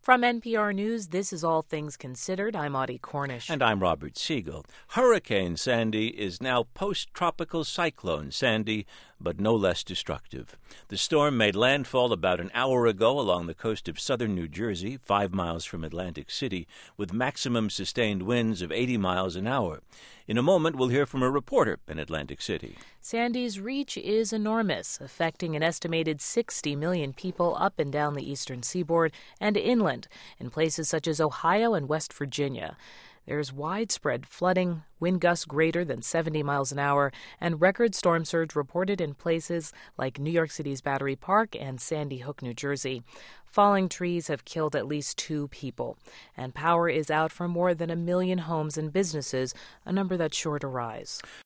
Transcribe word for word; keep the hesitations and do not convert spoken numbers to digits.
From N P R News, this is All Things Considered. I'm Audie Cornish. And I'm Robert Siegel. Hurricane Sandy is now post-tropical cyclone Sandy, but no less destructive. The storm made landfall about an hour ago along the coast of southern New Jersey, five miles from Atlantic City, with maximum sustained winds of eighty miles an hour. In a moment, we'll hear from a reporter in Atlantic City. Sandy's reach is enormous, affecting an estimated sixty million people up and down the eastern seaboard and inland in places such as Ohio and West Virginia. There's widespread flooding, wind gusts greater than seventy miles an hour, and record storm surge reported in places like New York City's Battery Park and Sandy Hook, New Jersey. Falling trees have killed at least two people, and power is out for more than a million homes and businesses, a number that's sure to rise.